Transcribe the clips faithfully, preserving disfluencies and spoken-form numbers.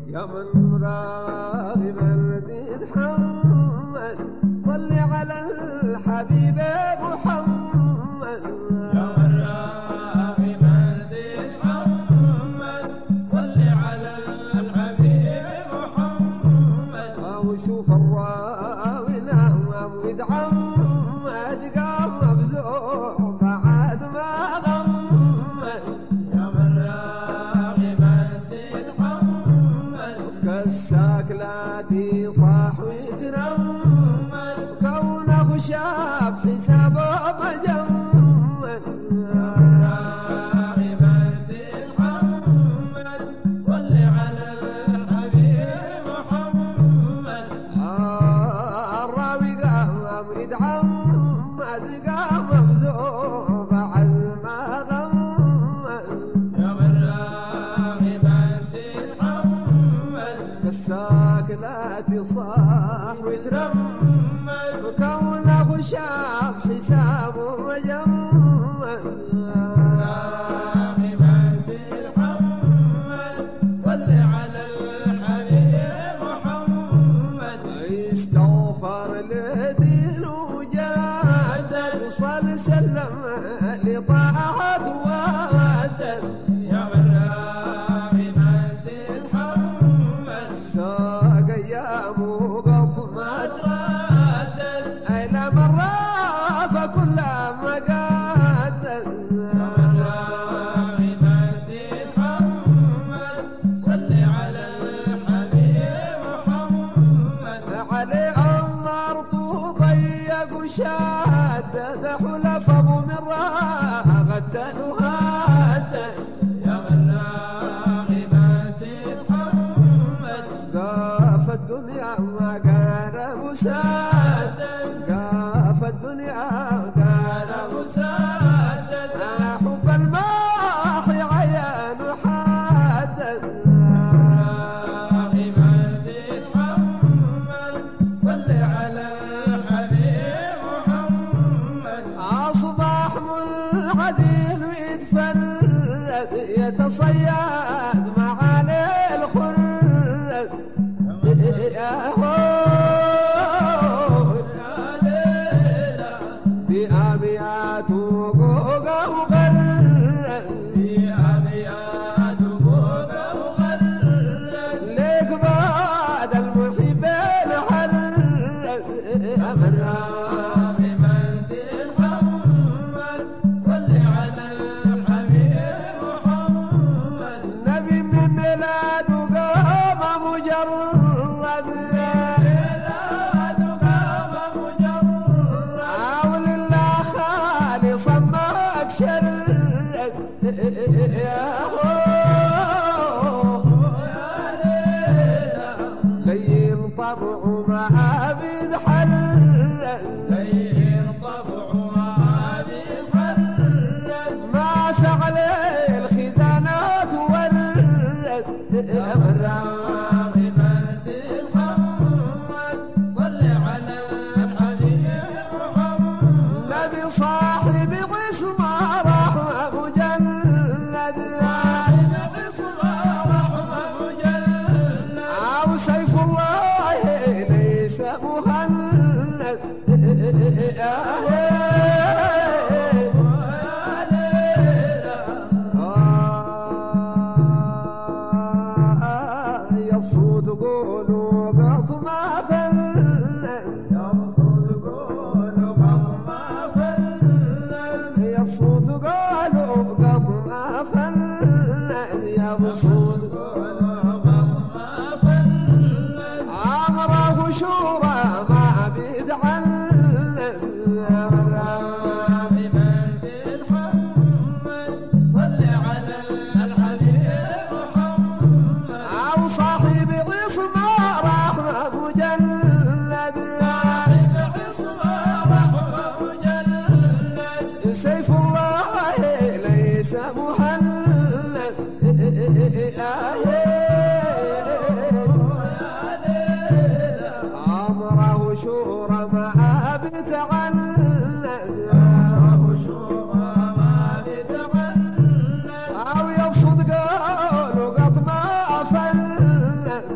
يا من راغبا تتحمل صل على الحبيب محمد. يا من راغبا تتحمل صل على الحبيب محمد. او شوف الراوي نام ويتعمد قام مفزوع بعد ما غمد. يا من راغبا تتحمل كساك لا تصاح ويتنمل كونه شاف حسابه مجمل. يا من راغبا تتحمل صل على الحبيب محمد. الراوي قام يتعمد قام مفزوع بعد ما غمل. يا من راغبا تتحمل كساك لا تصاح ويترمل وكونه شاف حسابه مجمل. راغبا تتحمل صل على الحبيب محمد. استغفر لدين وجادل صل سلم لطاعة وادل. يا من راغبا تتحمل ساق ايام وقط ما تردد اين مرة فكل مقادل. يا من راغبا تتحمل صل على الحبيب محمد. علي أمرت وضيق وشادد حلف ابو مرة غدل وهادل. يا من راغبا تتحمل قاف الدنيا ما كان مسادل قاف الدنيا كان مسدد حب الماحي عيان حادد. راغبا تتحمل صل على الحبيب محمد. أصبح منعزل ويتفرد يتصيد معالي الخرد. يا هو يا ليلى بأبيات وقوقة وغرد في أبيات وقوق وغرد. ليك بعد المحبين حرد. يا من راغبا تتحمل صل على الحبيب محمد. نبي من ميلاده قام مجرد ميلاد قام مجرد حاول الله خالصا ما تشرد. يا هو يا ليلى لين طبع ما بيتحرد لين طبع ما بيتحرد. ما سعلي الخزانات ورد. يا من راغبا تتحمل صل على الحبيب محمد. نبي صاحب عصمة رحمة مجلد صاحب عصمة رحمة مجلد. أو سيف الله ليس مهند. يا ويا ليلى يبسط قولوا قط ما فلت. يبسط قولوا قط ما فلت. يبسط قولوا قط ما فلت. يبسط قولوا قط ما فلت. عمره شورى ما بيتعلم. راغبا تتحمل صل على الحبيب محمد. أو صاحب عصمة رحمة مجلد صاحب عصمة رحمة مجلد. سيف الله ليس مهند. يا ليلى عمره شورى ما بيتعلم. الله شوقا ما بتعنت. أو يبسط قوله قط ما فلت.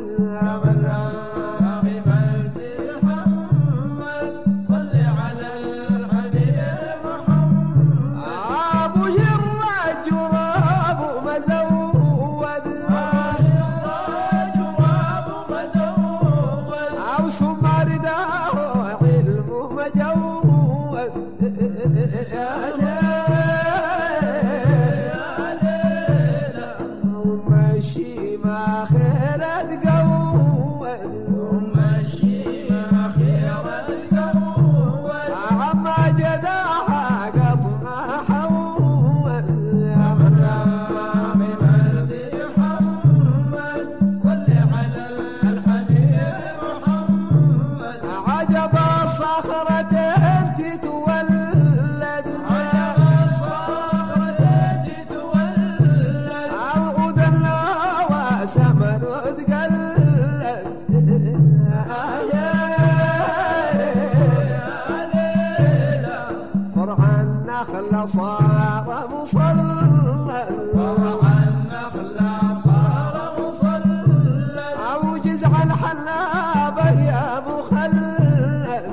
مصلى فرع النخلة صار مصلى أوجز على الحلابة يا مخلد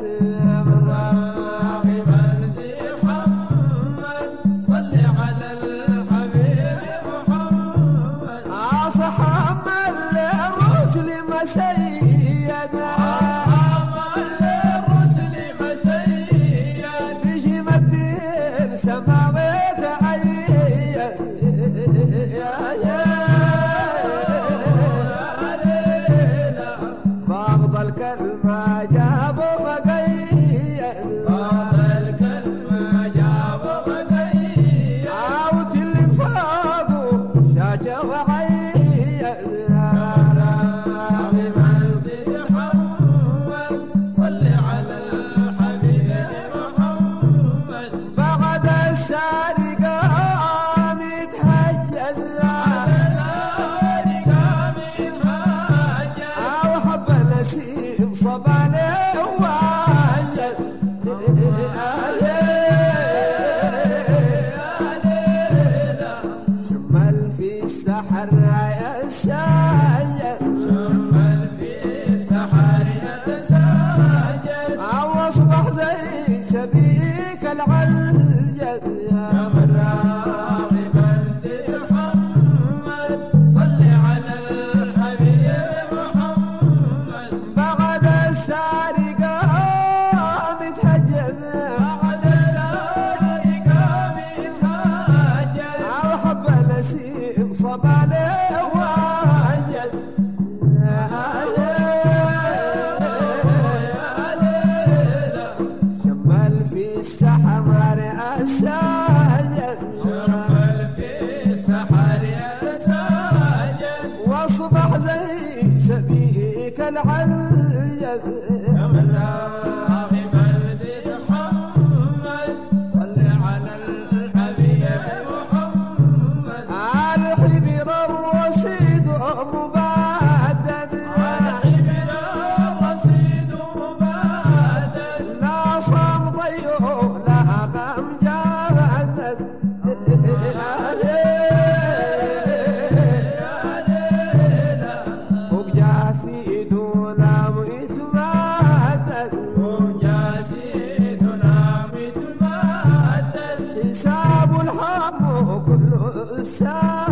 راغب الدي محمد صل على الحبيب محمد أصحاب الرسل مسيد أصحاب الرسل مسيد بجم الدين سماوات عيد يا يا بعض الكلمة جابوا مقيد بعض الكلمة جاب مقيد عاوت اللي فاقوا شاجة وعيد راغب الدي محمد صل على الحبيب محمد بعد السارق قام يتهجد سارق من هاجر أو حب نسيم صباني وعجل شمال في السحر يا السايد شمل في السحر يتساجد أو أصبح زي سبيك العزيد يا من راغب الدي محمد صل على الحبيب محمد بعد السارق قام يتهجد بعد السارق من هاجر أو حب نسيم صباني وعجل شمال في السحر الساجد شمل في السحر يتساجد واصبح زي سبيك العزيز يا من راغب الدي محمد صل على الحبيب محمد الحبيب الرصيد مبادد حبر الرصيد مبادل لا صام ضيو لا غم جادد فوق جافي دون يتمادد وجاسدنا متبادل حساب الهم كله السادد